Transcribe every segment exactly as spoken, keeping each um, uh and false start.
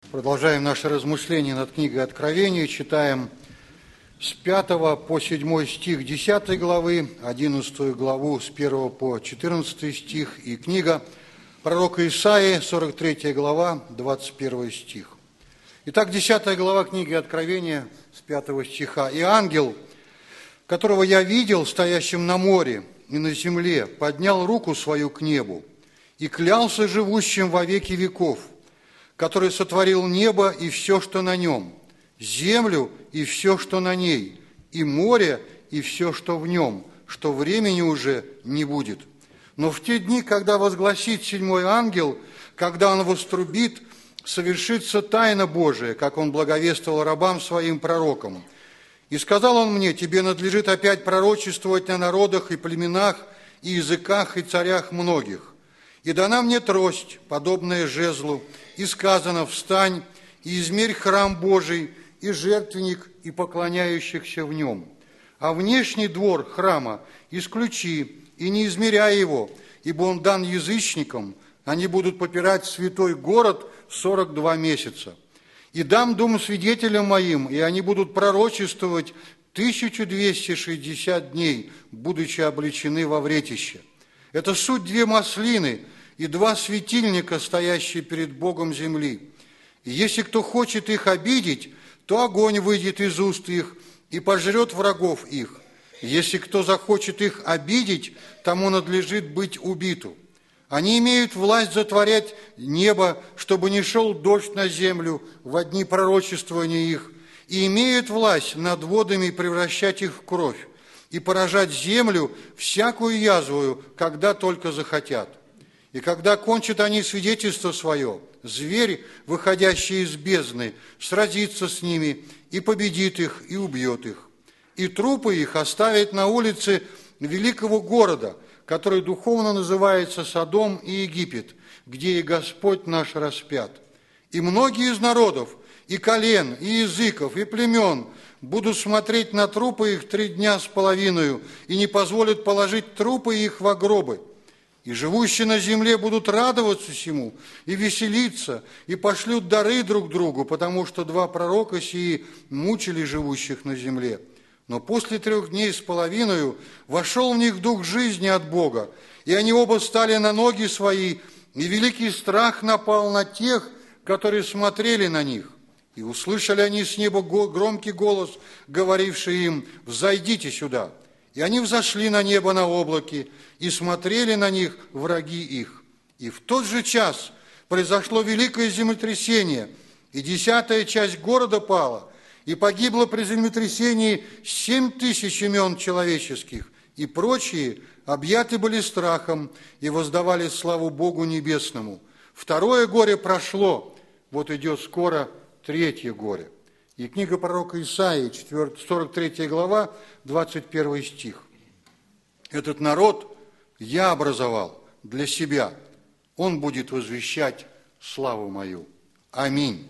Продолжаем наше размышление над книгой Откровения. Читаем с пятого по седьмой стих десятой главы, одиннадцатую главу с первого по четырнадцатый стих и книга пророка Исаии, сорок третья глава, двадцать первый стих. Итак, десятая глава книги Откровения с пятого стиха. «И ангел, которого я видел, стоящим на море и на земле, поднял руку свою к небу и клялся живущим во веки веков, который сотворил небо и все, что на нем, землю и все, что на ней, и море и все, что в нем, что времени уже не будет. Но в те дни, когда возгласит седьмой ангел, когда он вострубит, совершится тайна Божия, как он благовествовал рабам своим пророкам. И сказал он мне: тебе надлежит опять пророчествовать на народах и племенах, и языках, и царях многих. И дана мне трость, подобная жезлу, и сказано: встань, и измерь храм Божий, и жертвенник, и поклоняющихся в нем. А внешний двор храма исключи, и не измеряй его, ибо он дан язычникам, они будут попирать святой город сорок два месяца. И дам дум свидетелям моим, и они будут пророчествовать тысячу двести шестьдесят дней, будучи облечены во вретище. Это суть две маслины и два светильника, стоящие перед Богом земли. И если кто хочет их обидеть, то огонь выйдет из уст их и пожрет врагов их. Если кто захочет их обидеть, тому надлежит быть убиту. Они имеют власть затворять небо, чтобы не шел дождь на землю во дни пророчествования их, и имеют власть над водами превращать их в кровь и поражать землю всякую язвою, когда только захотят. И когда кончат они свидетельство свое, зверь, выходящий из бездны, сразится с ними и победит их, и убьет их. И трупы их оставят на улице великого города, который духовно называется Содом и Египет, где и Господь наш распят. И многие из народов, и колен, и языков, и племен будут смотреть на трупы их три дня с половиною и не позволят положить трупы их во гробы. И живущие на земле будут радоваться сему и веселиться, и пошлют дары друг другу, потому что два пророка сии мучили живущих на земле. Но после трех дней с половиною вошел в них дух жизни от Бога, и они оба стали на ноги свои, и великий страх напал на тех, которые смотрели на них. И услышали они с неба громкий голос, говоривший им: «Взойдите сюда». И они взошли на небо на облаке, и смотрели на них враги их. И в тот же час произошло великое землетрясение, и десятая часть города пала, и погибло при землетрясении семь тысяч имен человеческих, и прочие объяты были страхом и воздавали славу Богу Небесному. Второе горе прошло, вот идет скоро третье горе. И книга пророка Исаии, сорок третья глава, двадцать первый стих. Этот народ я образовал для себя, он будет возвещать славу мою. Аминь.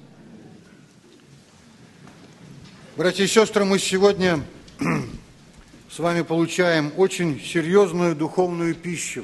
Братья и сестры, мы сегодня с вами получаем очень серьезную духовную пищу.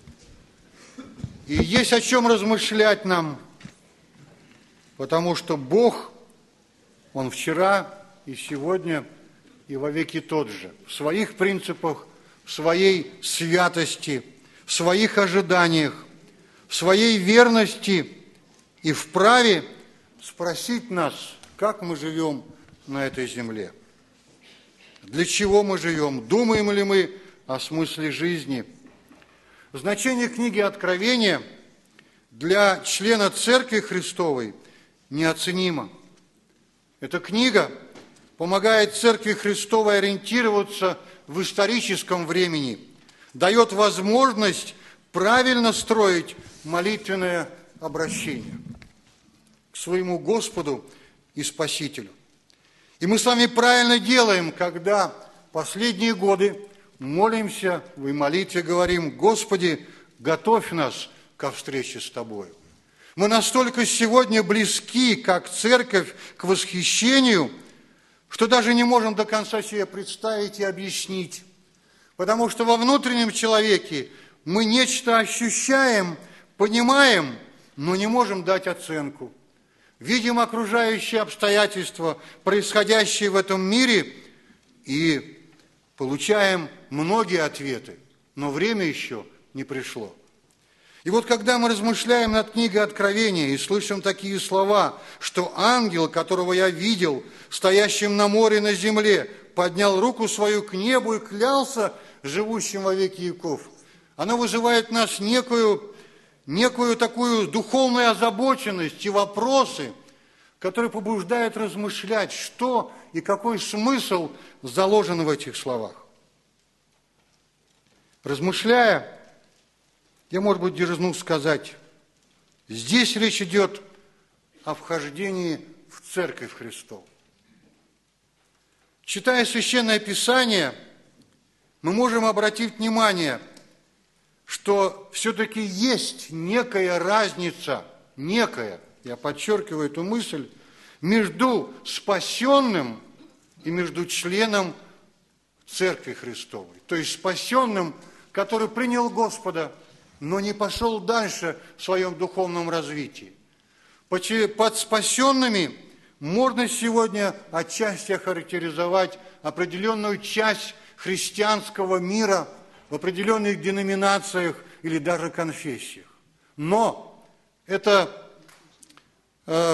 И есть о чем размышлять нам, потому что Бог, Он вчера и сегодня и вовеки тот же. В своих принципах, в своей святости, в своих ожиданиях, в своей верности и вправе спросить нас, как мы живем на этой земле. Для чего мы живем? Думаем ли мы о смысле жизни? Значение книги Откровения для члена Церкви Христовой неоценимо. Эта книга помогает Церкви Христовой ориентироваться в историческом времени, дает возможность правильно строить молитвенное обращение к своему Господу и Спасителю. И мы с вами правильно делаем, когда последние годы молимся, в молитве говорим: Господи, готовь нас ко встрече с Тобою. Мы настолько сегодня близки, как церковь, к восхищению, что даже не можем до конца себе представить и объяснить. Потому что во внутреннем человеке мы нечто ощущаем, понимаем, но не можем дать оценку. видим окружающие обстоятельства, происходящие в этом мире, и получаем многие ответы, но время еще не пришло. И вот когда мы размышляем над книгой Откровения и слышим такие слова, что ангел, которого я видел, стоящим на море на земле, поднял руку свою к небу и клялся живущим во веки веков, оно вызывает в нас некую, некую такую духовную озабоченность и вопросы, которые побуждают размышлять, что и какой смысл заложен в этих словах. Размышляя, я, может быть, дерзну сказать, здесь речь идет о вхождении в Церковь Христову. Читая Священное Писание, мы можем обратить внимание, что все-таки есть некая разница, некая, я подчеркиваю эту мысль, между спасенным и между членом Церкви Христовой. То есть спасенным, который принял Господа, но не пошел дальше в своем духовном развитии. Под спасенными можно сегодня отчасти охарактеризовать определенную часть христианского мира в определенных деноминациях или даже конфессиях. Но это э,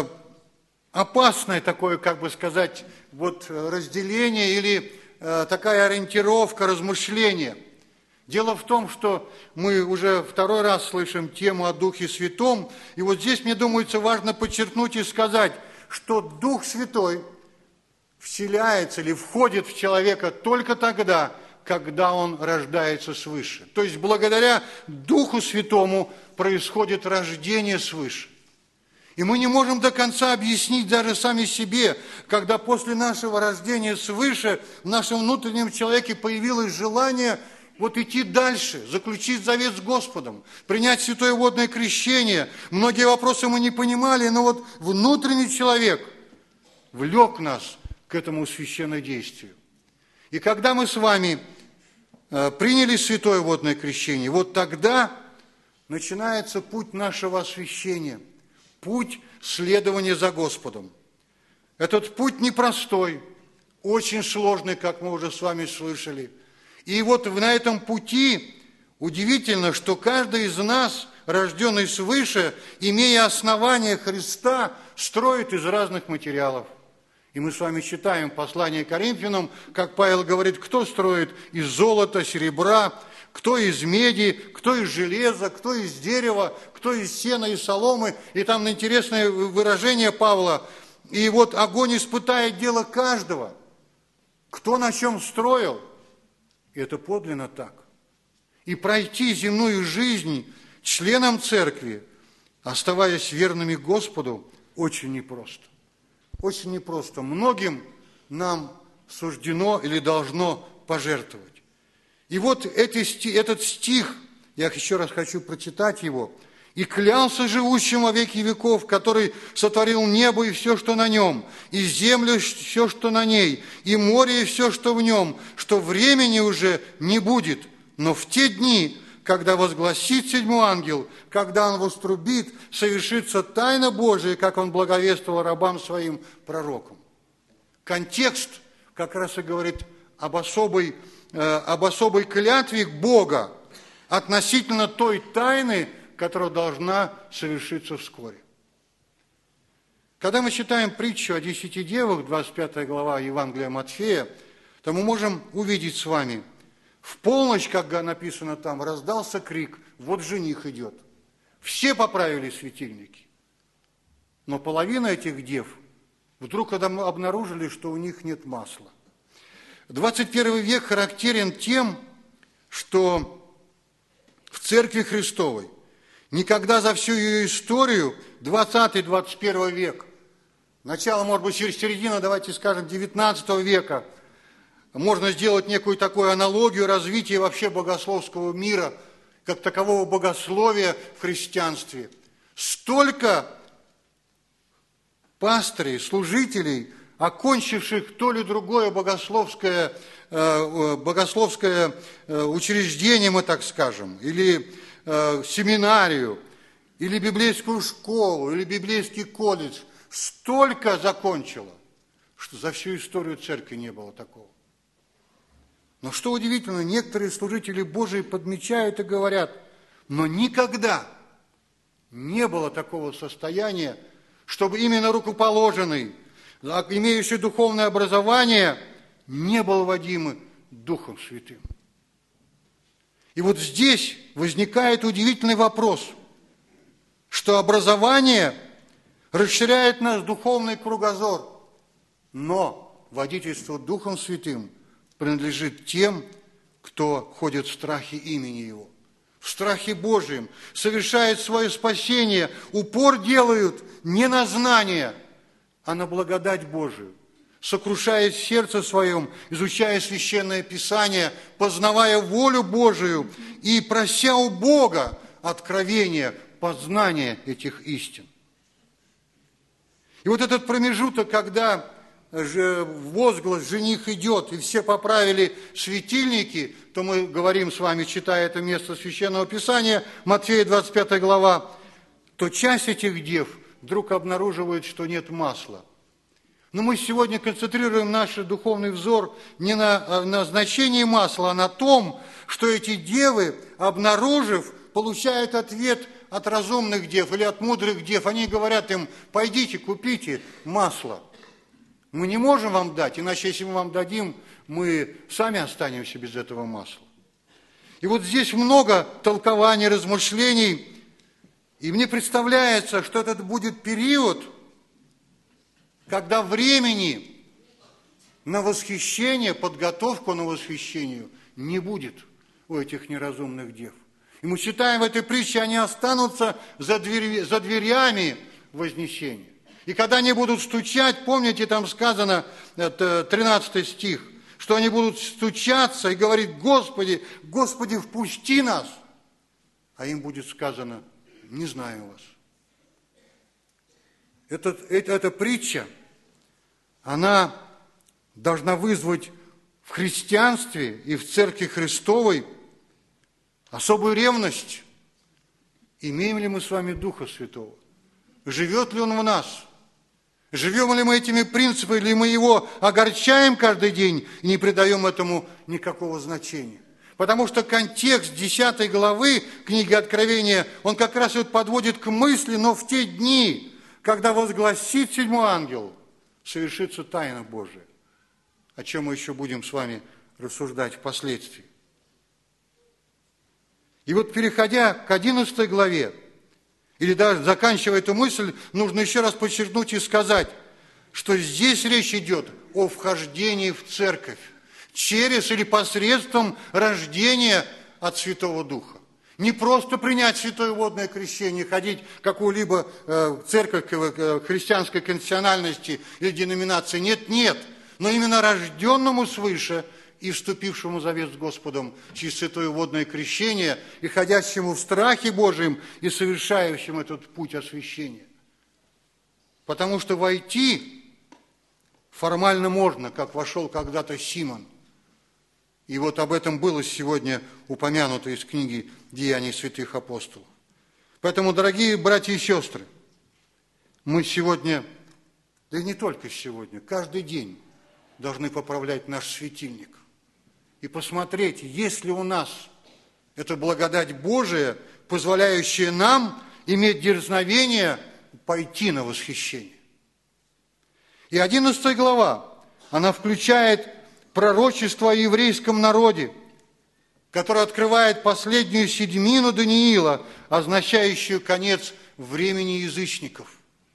опасное такое, как бы сказать, вот разделение или э, такая ориентировка, размышления. Дело в том, что мы уже второй раз слышим тему о Духе Святом, и вот здесь, мне думается, важно подчеркнуть и сказать, что Дух Святой вселяется или входит в человека только тогда, когда он рождается свыше. То есть благодаря Духу Святому происходит рождение свыше. И мы не можем до конца объяснить даже сами себе, когда после нашего рождения свыше в нашем внутреннем человеке появилось желание вот идти дальше, заключить завет с Господом, принять святое водное крещение. Многие вопросы мы не понимали, но вот внутренний человек влек нас к этому священнодействию. И когда мы с вами приняли святое водное крещение, вот тогда начинается путь нашего освящения, путь следования за Господом. Этот путь непростой, очень сложный, как мы уже с вами слышали. И вот на этом пути удивительно, что каждый из нас, рожденный свыше, имея основание Христа, строит из разных материалов. И мы с вами читаем послание Коринфянам, как Павел говорит, кто строит из золота, серебра, кто из меди, кто из железа, кто из дерева, кто из сена и соломы. И там интересное выражение Павла. И вот огонь испытает дело каждого. Кто на чем строил? И это подлинно так. И пройти земную жизнь членом церкви, оставаясь верными Господу, очень непросто. Очень непросто. Многим нам суждено или должно пожертвовать. И вот эти, этот стих, я еще раз хочу прочитать его. «И клялся живущим во веки веков, который сотворил небо и все, что на нем, и землю и все, что на ней, и море и все, что в нем, что времени уже не будет, но в те дни, когда возгласит седьмой ангел, когда он вострубит, совершится тайна Божия, как он благовествовал рабам своим пророкам». Контекст как раз и говорит об особой, э, об особой клятве Бога относительно той тайны, которая должна совершиться вскоре. Когда мы читаем притчу о десяти девах, двадцать пятая глава Евангелия Матфея, то мы можем увидеть с вами, в полночь, как написано там, раздался крик, вот жених идет. Все поправили светильники. Но половина этих дев вдруг обнаружили, что у них нет масла. двадцать первый век характерен тем, что в Церкви Христовой никогда за всю ее историю, двадцатый — двадцать первый век, начало, может быть, середина, давайте скажем, девятнадцатого века, можно сделать некую такую аналогию развития вообще богословского мира, как такового богословия в христианстве. Столько пастырей, служителей, окончивших то или другое богословское, богословское учреждение, мы так скажем, или семинарию, или библейскую школу, или библейский колледж, столько закончила, что за всю историю церкви не было такого. Но что удивительно, некоторые служители Божии подмечают и говорят, но никогда не было такого состояния, чтобы именно рукоположенный, имеющий духовное образование, не был водим Духом Святым. И вот здесь возникает удивительный вопрос, что образование расширяет наш духовный кругозор, но водительство Духом Святым принадлежит тем, кто ходит в страхе имени Его, в страхе Божьем, совершает свое спасение, упор делают не на знание, а на благодать Божию, сокрушаясь в сердце своем, изучая Священное Писание, познавая волю Божию и прося у Бога откровения, познания этих истин. И вот этот промежуток, когда возглас «жених идет», и все поправили светильники, то мы говорим с вами, читая это место Священного Писания, Матфея двадцать пятая глава, то часть этих дев вдруг обнаруживает, что нет масла. Но мы сегодня концентрируем наш духовный взор не на, на значении масла, а на том, что эти девы, обнаружив, получают ответ от разумных дев или от мудрых дев. Они говорят им: пойдите, купите масло. Мы не можем вам дать, иначе если мы вам дадим, мы сами останемся без этого масла. И вот здесь много толкований, размышлений, и мне представляется, что этот будет период, когда времени на восхищение, подготовку на восхищение не будет у этих неразумных дев. И мы читаем в этой притче, они останутся за, дверь, за дверями вознесения. И когда они будут стучать, помните, там сказано, это тринадцатый стих, что они будут стучаться и говорить: Господи, Господи, впусти нас. А им будет сказано: не знаю вас. Эта, эта, эта притча, она должна вызвать в христианстве и в Церкви Христовой особую ревность. Имеем ли мы с вами Духа Святого? Живет ли Он в нас? Живем ли мы этими принципами, или мы его огорчаем каждый день и не придаем этому никакого значения? Потому что контекст десятой главы книги Откровения, он как раз вот подводит к мысли, но в те дни, когда возгласит седьмой ангел, совершится тайна Божия, о чем мы еще будем с вами рассуждать впоследствии. И вот переходя к одиннадцатой главе, или даже заканчивая эту мысль, нужно еще раз подчеркнуть и сказать, что здесь речь идет о вхождении в церковь через или посредством рождения от Святого Духа. Не просто принять святое водное крещение, ходить в какую-либо э, церковь э, христианской конфессиональности или деноминации. Нет, нет. Но именно рожденному свыше и вступившему в завет с Господом через святое водное крещение, и ходящему в страхе Божьем, и совершающему этот путь освящения. Потому что войти формально можно, как вошел когда-то Симон. И вот об этом было сегодня упомянуто из книги «Деяний святых апостолов». Поэтому, дорогие братья и сестры, мы сегодня, да и не только сегодня, каждый день должны поправлять наш светильник и посмотреть, есть ли у нас эта благодать Божия, позволяющая нам иметь дерзновение пойти на восхищение. И одиннадцатая глава, она включает пророчество о еврейском народе, которое открывает последнюю седьмину Даниила, означающую конец времени язычников.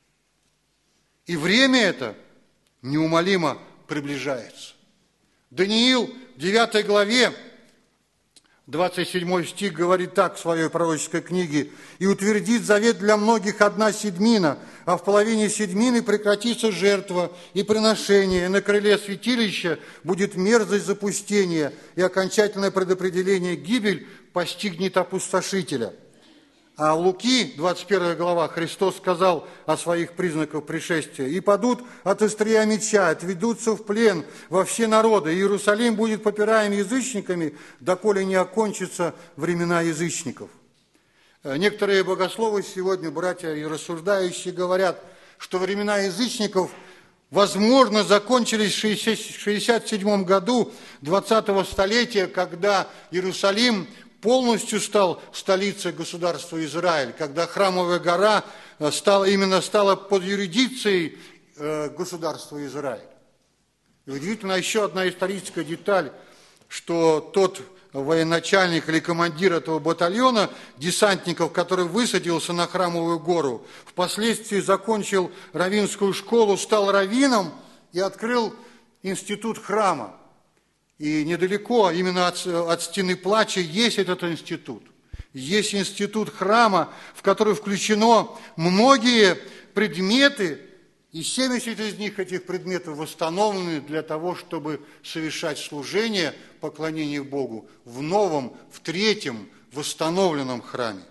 И время это неумолимо приближается. Даниил в девятой главе, двадцать седьмой стих говорит так в своей пророческой книге: «И утвердит завет для многих одна седьмина, а в половине седьмины прекратится жертва и приношение, и на крыле святилища будет мерзость запустения, и окончательное предопределение гибель постигнет опустошителя». А Луки, двадцать первая глава, Христос сказал о своих признаках пришествия: «И падут от острия меча, отведутся в плен во все народы, и Иерусалим будет попираем язычниками, доколе не окончатся времена язычников». Некоторые богословы сегодня, братья и рассуждающие, говорят, что времена язычников, возможно, закончились в шестьдесят седьмом году двадцатого столетия, когда Иерусалим полностью стал столицей государства Израиль, когда Храмовая гора стала, именно стала под юрисдикцией государства Израиль. И удивительно еще одна историческая деталь, что тот военачальник или командир этого батальона десантников, который высадился на Храмовую гору, впоследствии закончил раввинскую школу, стал раввином и открыл институт храма. И недалеко, именно от, от Стены Плача, есть этот институт. Есть институт храма, в который включено многие предметы, и семьдесят из них, этих предметов, восстановлены для того, чтобы совершать служение, поклонение Богу в новом, в третьем, восстановленном храме.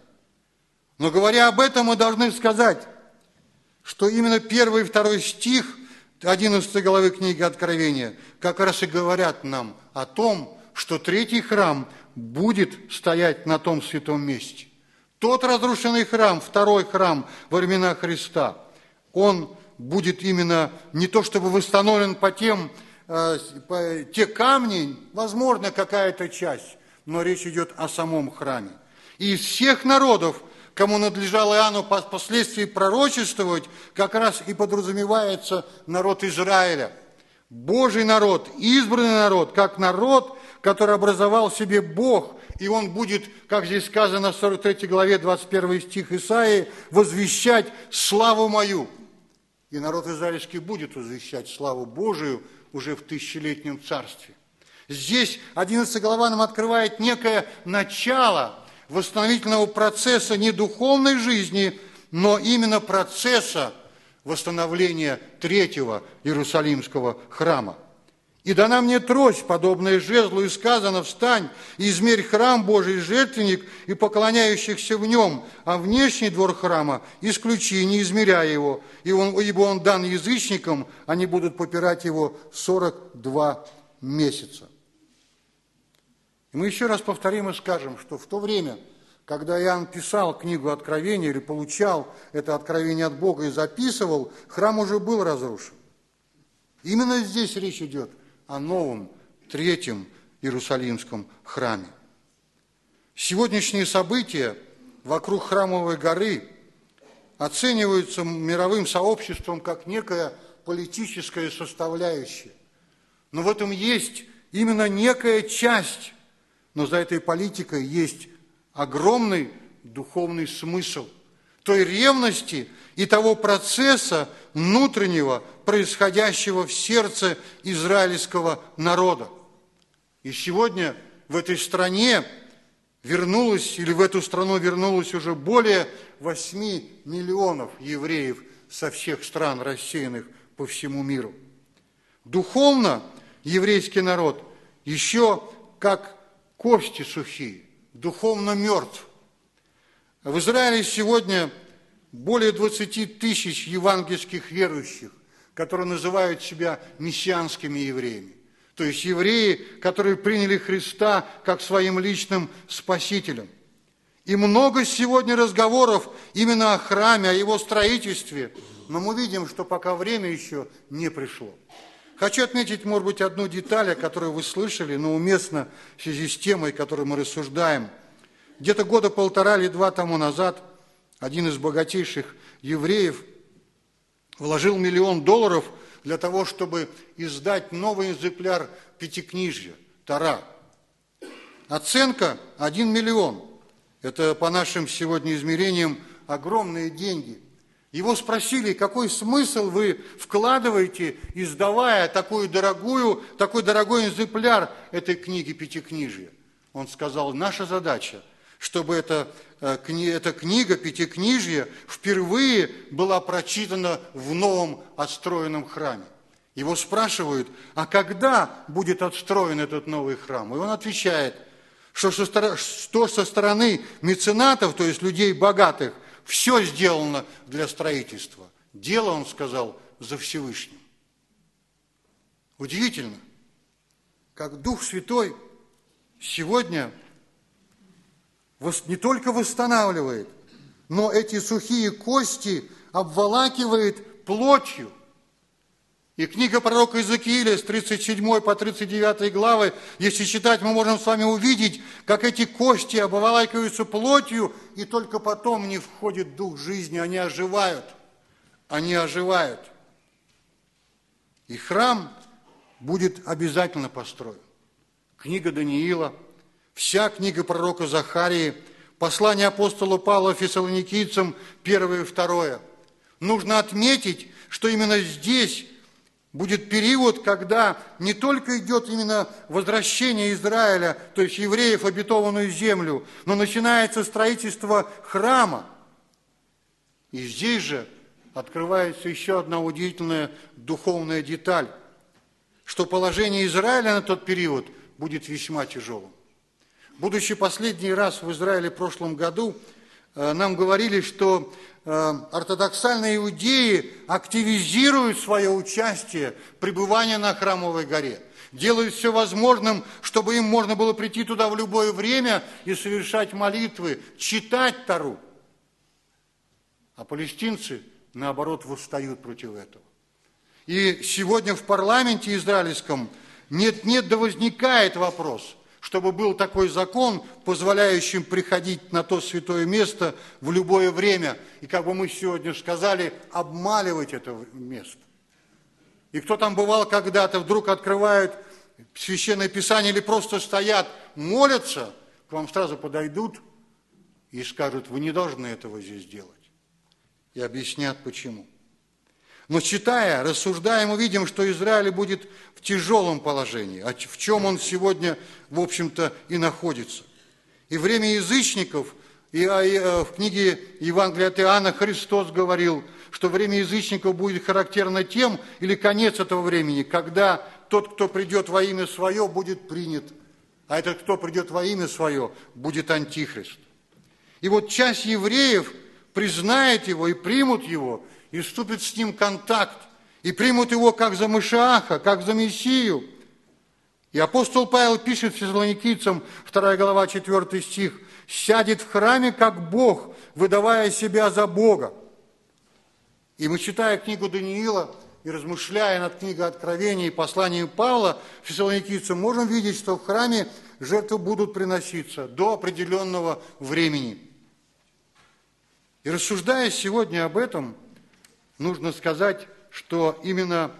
Но говоря об этом, мы должны сказать, что именно первый и второй стих одиннадцатой главы книги Откровения как раз и говорят нам о том, что третий храм будет стоять на том святом месте. Тот разрушенный храм, второй храм во времена Христа, он будет именно не то чтобы восстановлен по тем, э, по, те камни, возможно, какая-то часть, но речь идет о самом храме. И из всех народов, кому надлежало Иоанну впоследствии пророчествовать, как раз и подразумевается народ Израиля. Божий народ, избранный народ, как народ, который образовал себе Бог, и он будет, как здесь сказано в сорок третьей главе, двадцать первый стих Исаии, возвещать славу мою. И народ израильский будет возвещать славу Божию уже в тысячелетнем царстве. Здесь одиннадцатая глава нам открывает некое начало восстановительного процесса не духовной жизни, но именно процесса восстановления третьего Иерусалимского храма. «И дана мне трость, подобная жезлу, и сказано: встань, и измерь храм Божий, жертвенник, и поклоняющихся в нем, а внешний двор храма исключи, не измеряя его, и он, ибо он дан язычникам, они будут попирать его сорок два месяца». И мы еще раз повторим и скажем, что в то время, когда Иоанн писал книгу Откровения или получал это откровение от Бога и записывал, храм уже был разрушен. Именно здесь речь идет о новом, третьем Иерусалимском храме. Сегодняшние события вокруг Храмовой горы оцениваются мировым сообществом как некая политическая составляющая. Но в этом есть именно некая часть, но за этой политикой есть огромный духовный смысл той ревности и того процесса внутреннего, происходящего в сердце израильского народа. И сегодня в этой стране вернулось, или в эту страну вернулось уже более восьми миллионов евреев со всех стран, рассеянных по всему миру. Духовно еврейский народ еще как кости сухие, духовно мертв. В Израиле сегодня более двадцати тысяч евангельских верующих, которые называют себя мессианскими евреями. То есть евреи, которые приняли Христа как своим личным спасителем. И много сегодня разговоров именно о храме, о его строительстве, но мы видим, что пока время еще не пришло. Хочу отметить, может быть, одну деталь, о которой вы слышали, но уместно в связи с темой, о которой мы рассуждаем. Где-то года полтора или два тому назад один из богатейших евреев вложил миллион долларов для того, чтобы издать новый экземпляр Пятикнижья, Тора. Оценка – один миллион. Это по нашим сегодня измерениям огромные деньги. Его спросили, какой смысл вы вкладываете, издавая такую дорогую, такой дорогой экземпляр этой книги Пятикнижья. Он сказал: наша задача, чтобы эта, эта книга Пятикнижья впервые была прочитана в новом отстроенном храме. Его спрашивают: а когда будет отстроен этот новый храм? И он отвечает, что со стороны меценатов, то есть людей богатых, все сделано для строительства. Дело, он сказал, за Всевышним. Удивительно, как Дух Святой сегодня не только восстанавливает, но эти сухие кости обволакивает плотью. И книга пророка Иезекииля с тридцать седьмой по тридцать девятой главы, если читать, мы можем с вами увидеть, как эти кости обволакиваются плотью, и только потом в них входит дух жизни, они оживают. Они оживают. И храм будет обязательно построен. Книга Даниила, вся книга пророка Захарии, послание апостола Павла Фессалоникийцам, первое и второе. Нужно отметить, что именно здесь будет период, когда не только идет именно возвращение Израиля, то есть евреев в обетованную землю, но начинается строительство храма. И здесь же открывается еще одна удивительная духовная деталь, что положение Израиля на тот период будет весьма тяжелым. Будучи последний раз в Израиле в прошлом году, нам говорили, что ортодоксальные иудеи активизируют свое участие в пребывании на Храмовой горе, делают все возможным, чтобы им можно было прийти туда в любое время и совершать молитвы, читать Тору. А палестинцы, наоборот, восстают против этого. И сегодня в парламенте израильском нет-нет, да возникает вопрос, чтобы был такой закон, позволяющий приходить на то святое место в любое время, и, как бы мы сегодня сказали, обмаливать это место. И кто там бывал когда-то, вдруг открывают Священное Писание или просто стоят, молятся, к вам сразу подойдут и скажут: вы не должны этого здесь делать. И объяснят, почему. Но читая, рассуждая, мы видим, что Израиль будет в тяжелом положении, в чем он сегодня, в общем-то, и находится. И время язычников, и в книге Евангелия от Иоанна Христос говорил, что время язычников будет характерно тем, или конец этого времени, когда тот, кто придет во имя свое, будет принят, а этот, кто придет во имя свое, будет антихрист. И вот часть евреев признает его и примут его, и вступит с ним в контакт, и примут его как за Машиаха, как за Мессию. И апостол Павел пишет Фессалоникийцам, вторая глава, четвёртый стих: «Сядет в храме, как Бог, выдавая себя за Бога». И мы, читая книгу Даниила и размышляя над книгой Откровения и посланием Павла Фессалоникийцам, можем видеть, что в храме жертвы будут приноситься до определенного времени. И рассуждая сегодня об этом, нужно сказать, что именно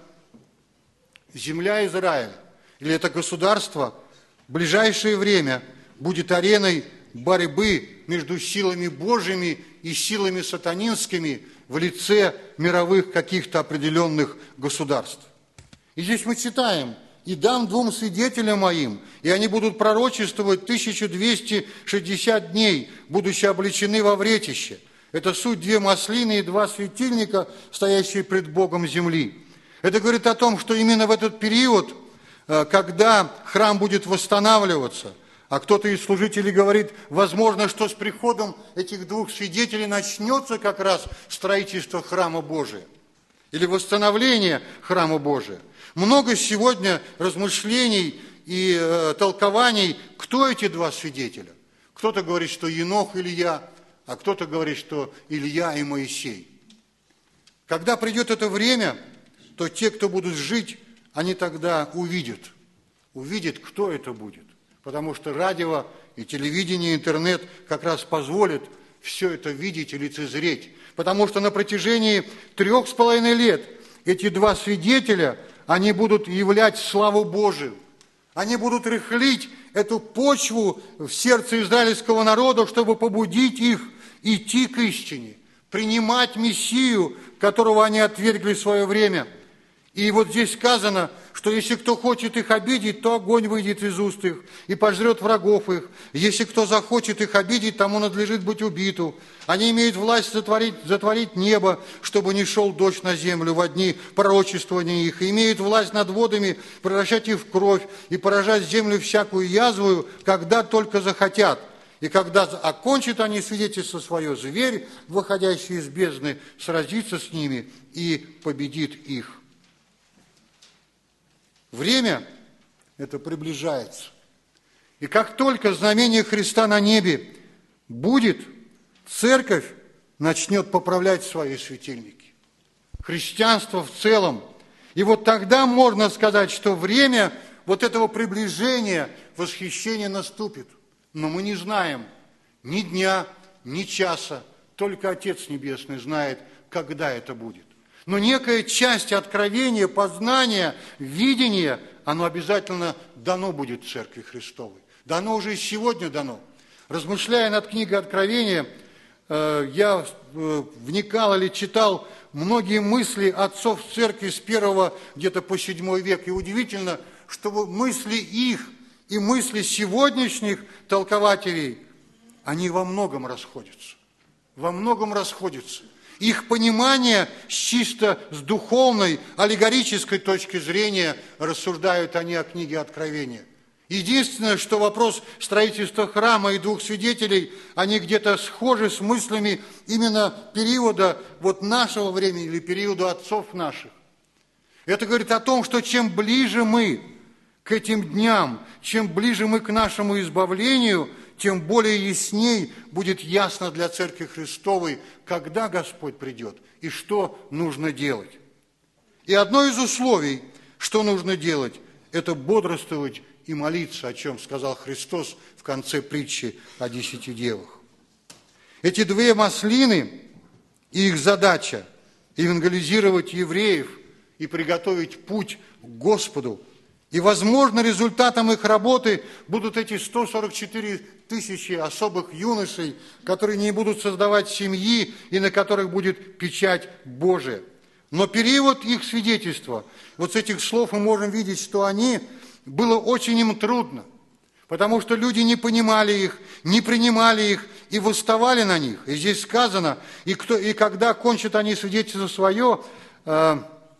земля Израиля, или это государство, в ближайшее время будет ареной борьбы между силами Божьими и силами сатанинскими в лице мировых каких-то определенных государств. И здесь мы читаем: «И дам двум свидетелям моим, и они будут пророчествовать тысячу двести шестьдесят дней, будучи облечены во вретище». Это суть две маслины и два светильника, стоящие пред Богом земли. Это говорит о том, что именно в этот период, когда храм будет восстанавливаться, а кто-то из служителей говорит, возможно, что с приходом этих двух свидетелей начнется как раз строительство храма Божия или восстановление храма Божия. Много сегодня размышлений и э, толкований, кто эти два свидетеля. Кто-то говорит, что Енох Илья, а кто-то говорит, что Илья и Моисей. Когда придет это время, то те, кто будут жить, они тогда увидят, увидят, кто это будет. Потому что радио и телевидение, интернет как раз позволят все это видеть и лицезреть. Потому что на протяжении трех с половиной лет эти два свидетеля, они будут являть славу Божию. Они будут рыхлить эту почву в сердце израильского народа, чтобы побудить их идти к истине, принимать Мессию, которого они отвергли в свое время. И вот здесь сказано, что если кто хочет их обидеть, то огонь выйдет из уст их и пожрет врагов их. Если кто захочет их обидеть, тому надлежит быть убиту. Они имеют власть затворить, затворить небо, чтобы не шел дождь на землю во дни пророчествования их. И имеют власть над водами превращать их в кровь и поражать землю всякую язвою, когда только захотят. И когда окончат они свидетельство свое, зверь, выходящий из бездны, сразится с ними и победит их. Время это приближается. И как только знамение Христа на небе будет, церковь начнет поправлять свои светильники. христианство в целом. И вот тогда можно сказать, что время вот этого приближения, восхищения наступит. Но мы не знаем ни дня, ни часа, только Отец Небесный знает, когда это будет. Но некая часть откровения, познания, видения, оно обязательно дано будет Церкви Христовой. Да оно уже и сегодня дано. Размышляя над книгой Откровения, я вникал или читал многие мысли отцов церкви с первого где-то по седьмой век. И удивительно, что мысли их и мысли сегодняшних толкователей, они во многом расходятся. Во многом расходятся. Их понимание с чисто с духовной, аллегорической точки зрения рассуждают они о книге Откровения. Единственное, что вопрос строительства храма и двух свидетелей, они где-то схожи с мыслями именно периода вот нашего времени или периода отцов наших. Это говорит о том, что чем ближе мы к этим дням, чем ближе мы к нашему избавлению, тем более ясней будет ясно для Церкви Христовой, когда Господь придет и что нужно делать. И одно из условий, что нужно делать, это бодрствовать и молиться, о чем сказал Христос в конце притчи о десяти девах. Эти две маслины и их задача – евангелизировать евреев и приготовить путь к Господу. И, возможно, результатом их работы будут эти сто сорок четыре тысячи особых юношей, которые не будут создавать семьи и на которых будет печать Божия. Но период их свидетельства, вот с этих слов мы можем видеть, что они, было очень им трудно, потому что люди не понимали их, не принимали их и восставали на них. И здесь сказано, и, кто, и когда кончат они свидетельство свое, э,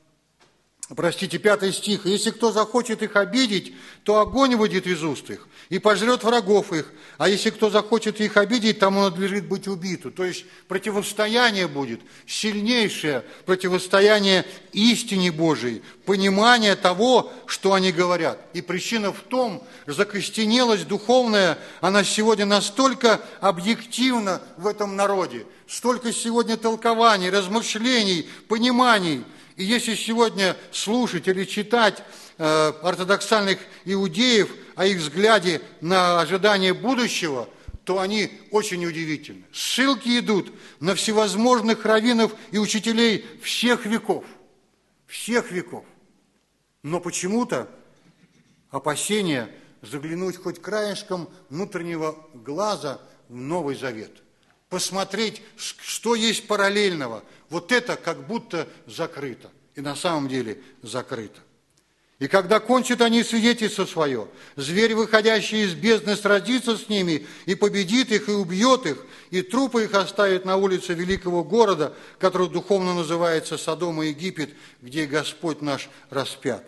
простите, пятый стих, «Если кто захочет их обидеть, то огонь выйдет из уст их и пожрет врагов их, а если кто захочет их обидеть, тому надлежит быть убиту». То есть противостояние будет, сильнейшее противостояние истине Божией, понимание того, что они говорят. И причина в том, закостенелость духовная, она сегодня настолько объективна в этом народе, столько сегодня толкований, размышлений, пониманий. И если сегодня слушать или читать э, ортодоксальных иудеев о их взгляде на ожидание будущего, то они очень удивительны. Ссылки идут на всевозможных раввинов и учителей всех веков. Всех веков. Но почему-то опасение заглянуть хоть краешком внутреннего глаза в Новый Завет. Посмотреть, что есть параллельного. Вот это как будто закрыто. И на самом деле закрыто. И когда кончат они свидетельство свое, зверь, выходящий из бездны, сразится с ними и победит их, и убьет их, и трупы их оставит на улице великого города, который духовно называется Содом и Египет, где Господь наш распят.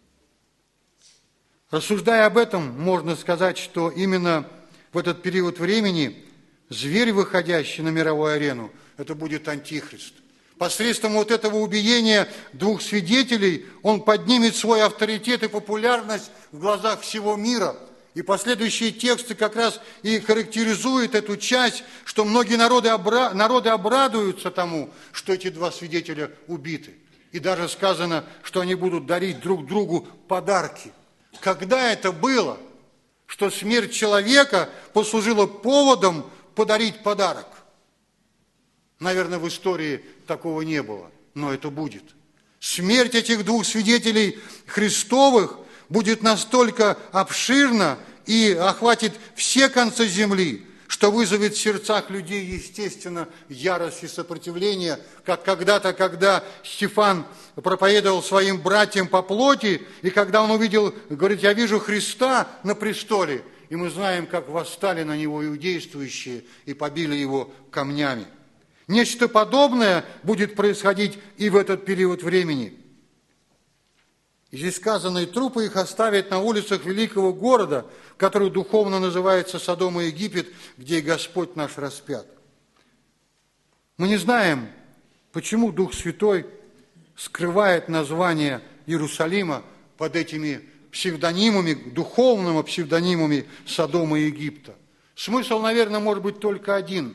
Рассуждая об этом, можно сказать, что именно в этот период времени зверь, выходящий на мировую арену, это будет Антихрист. Посредством вот этого убиения двух свидетелей он поднимет свой авторитет и популярность в глазах всего мира. И последующие тексты как раз и характеризуют эту часть, что многие народы, обра... народы обрадуются тому, что эти два свидетеля убиты. И даже сказано, что они будут дарить друг другу подарки. Когда это было, что смерть человека послужила поводом подарить подарок? Наверное, в истории такого не было, но это будет. Смерть этих двух свидетелей Христовых будет настолько обширна и охватит все концы земли, что вызовет в сердцах людей, естественно, ярость и сопротивление, как когда-то, когда Стефан проповедовал своим братьям по плоти, и когда он увидел, говорит, я вижу Христа на престоле, и мы знаем, как восстали на него иудействующие и побили его камнями. Нечто подобное будет происходить и в этот период времени. И здесь сказано, и трупы их оставят на улицах великого города, который духовно называется Содом и Египет, где и Господь наш распят. Мы не знаем, почему Дух Святой скрывает название Иерусалима под этими псевдонимами, духовными псевдонимами Содома и Египта. Смысл, наверное, может быть только один –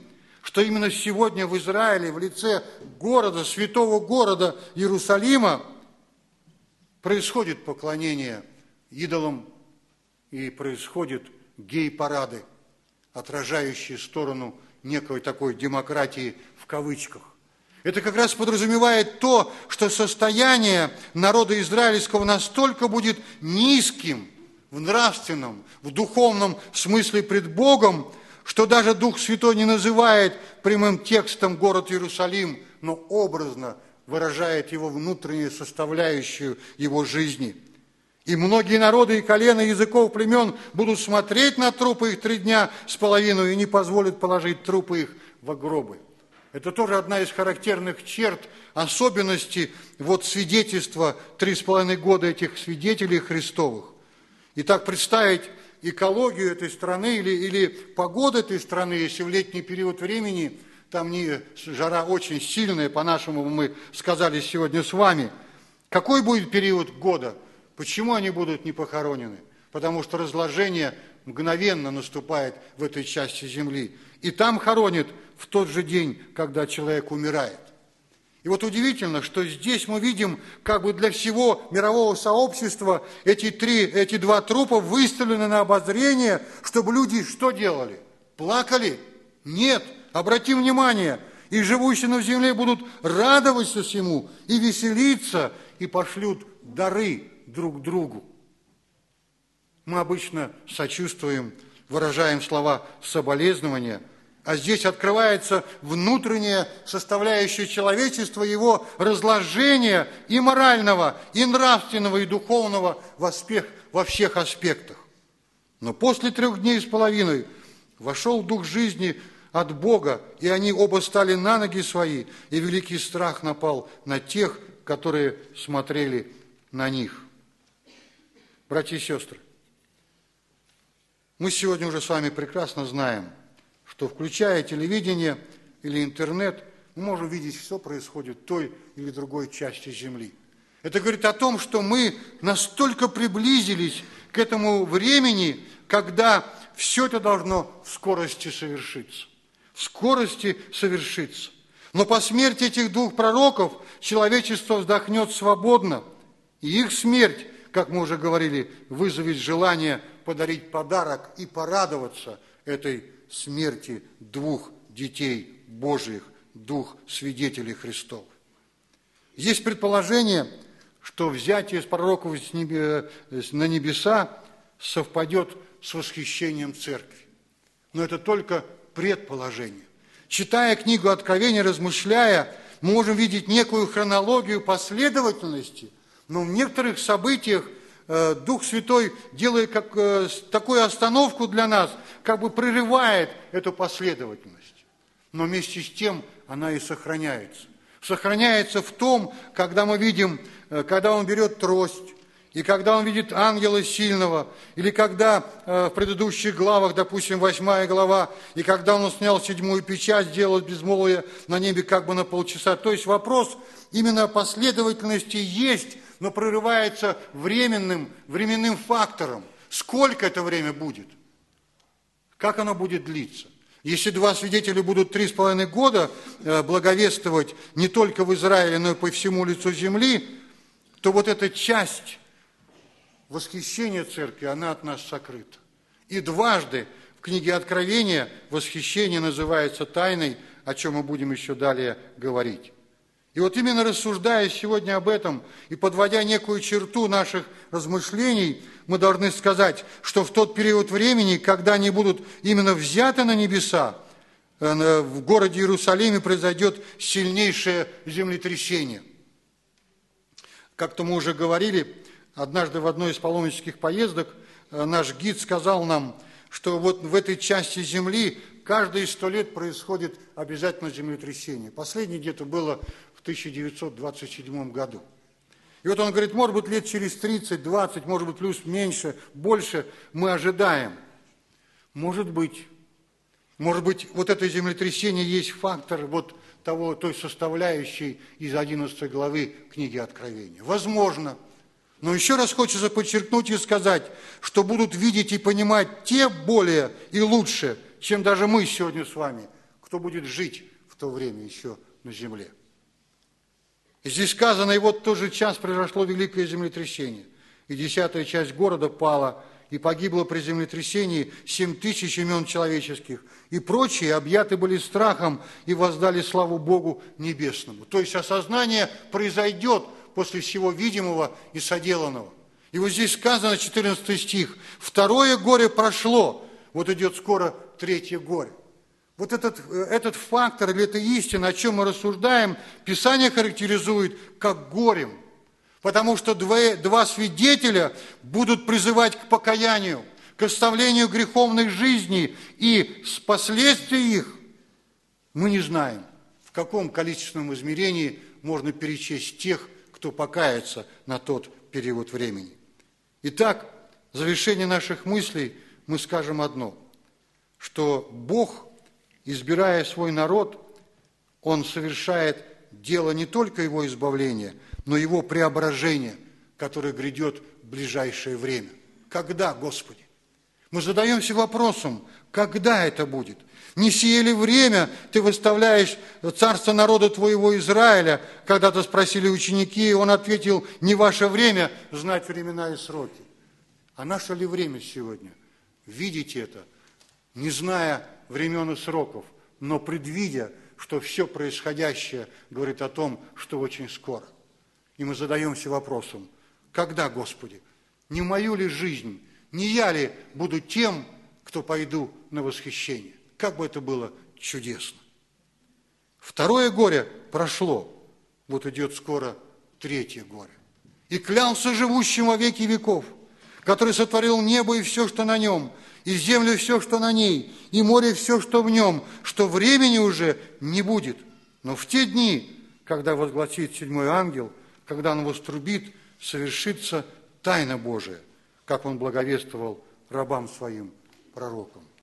что именно сегодня в Израиле, в лице города, святого города Иерусалима, происходит поклонение идолам и происходят гей-парады, отражающие сторону некой такой демократии в кавычках. Это как раз подразумевает то, что состояние народа израильского настолько будет низким в нравственном, в духовном смысле пред Богом, что даже Дух Святой не называет прямым текстом город Иерусалим, но образно выражает его внутреннюю составляющую его жизни. И многие народы и колена языков племен будут смотреть на трупы их три дня с половиной и не позволят положить трупы их в гробы. Это тоже одна из характерных черт, особенностей вот свидетельства три с половиной года этих свидетелей Христовых. Итак, представить экологию этой страны или, или погоду этой страны, если в летний период времени, там не жара очень сильная, по-нашему мы сказали сегодня с вами, какой будет период года? Почему они будут не похоронены? Потому что разложение мгновенно наступает в этой части земли. И там хоронят в тот же день, когда человек умирает. И вот удивительно, что здесь мы видим, как бы для всего мирового сообщества эти, три, эти два трупа выставлены на обозрение, чтобы люди что делали? Плакали? Нет. Обратим внимание, и живущие на земле будут радоваться всему, и веселиться, и пошлют дары друг другу. Мы обычно сочувствуем, выражаем слова соболезнования, а здесь открывается внутренняя составляющая человечества, его разложение и морального, и нравственного, и духовного во всех аспектах. Но после трех дней с половиной вошел дух жизни от Бога, и они оба стали на ноги свои, и великий страх напал на тех, которые смотрели на них. Братья и сестры, мы сегодня уже с вами прекрасно знаем, что, включая телевидение или интернет, мы можем видеть, что происходит в той или другой части земли. Это говорит о том, что мы настолько приблизились к этому времени, когда все это должно в скорости совершиться. В скорости совершиться. Но по смерти этих двух пророков человечество вздохнет свободно, и их смерть, как мы уже говорили, вызовет желание подарить подарок и порадоваться этой смерти двух детей Божьих, двух свидетелей Христовых. Есть предположение, что взятие из пророков на небеса совпадет с восхищением церкви. Но это только предположение. Читая книгу Откровения, размышляя, мы можем видеть некую хронологию последовательности, но в некоторых событиях Дух Святой, делая как, такую остановку для нас, как бы прерывает эту последовательность. Но вместе с тем она и сохраняется. Сохраняется в том, когда мы видим, когда он берет трость, и когда он видит ангела сильного, или когда в предыдущих главах, допустим, восьмая глава, и когда он снял седьмую печать, сделал безмолвие на небе как бы на полчаса. То есть вопрос именно о последовательности есть, но прерывается временным, временным фактором. Сколько это время будет? Как оно будет длиться? Если два свидетеля будут три с половиной года благовествовать не только в Израиле, но и по всему лицу земли, то вот эта часть восхищения церкви, она от нас сокрыта. И дважды в книге Откровения восхищение называется тайной, о чем мы будем еще далее говорить. И вот именно рассуждая сегодня об этом и подводя некую черту наших размышлений, мы должны сказать, что в тот период времени, когда они будут именно взяты на небеса, в городе Иерусалиме произойдет сильнейшее землетрясение. Как-то мы уже говорили, однажды в одной из паломнических поездок наш гид сказал нам, что вот в этой части земли каждые сто лет происходит обязательно землетрясение. Последнее где-то было в тысяча девятьсот двадцать седьмом году. И вот он говорит, может быть, лет через тридцать, двадцать, может быть, плюс меньше, больше мы ожидаем. Может быть, может быть, вот это землетрясение есть фактор вот того, той составляющей из одиннадцатой главы книги Откровения. Возможно. Но еще раз хочется подчеркнуть и сказать, что будут видеть и понимать те более и лучше, чем даже мы сегодня с вами, кто будет жить в то время еще на земле. И здесь сказано, и вот в тот же час произошло великое землетрясение, и десятая часть города пала, и погибло при землетрясении семь тысяч имен человеческих, и прочие объяты были страхом и воздали славу Богу Небесному. То есть осознание произойдет после всего видимого и соделанного. И вот здесь сказано, четырнадцатый стих, «Второе горе прошло», вот идет скоро третье горе. Вот этот, этот фактор или эта истина, о чем мы рассуждаем, Писание характеризует как горем. Потому что два, два свидетеля будут призывать к покаянию, к оставлению греховной жизни, и с последствий их мы не знаем, в каком количественном измерении можно перечесть тех, кто покается на тот период времени. Итак, в завершение наших мыслей мы скажем одно, что Бог, избирая свой народ, Он совершает дело не только его избавления, но его преображения, которое грядет в ближайшее время. Когда, Господи? Мы задаемся вопросом, когда это будет? Не сие ли время Ты выставляешь царство народа Твоего Израиля? Когда-то спросили ученики, и он ответил, не ваше время знать времена и сроки. А наше ли время сегодня? Видеть это, не зная времен и сроков, но предвидя, что все происходящее говорит о том, что очень скоро. И мы задаемся вопросом, когда, Господи? Не мою ли жизнь, не я ли буду тем, кто пойду на восхищение? Как бы это было чудесно. Второе горе прошло, вот идет скоро третье горе. И клялся живущим во веки веков, который сотворил небо и все, что на нем, и землю и все, что на ней, и море и все, что в нем, что времени уже не будет. Но в те дни, когда возгласит седьмой ангел, когда он вострубит, совершится тайна Божия, как он благовествовал рабам своим, пророкам.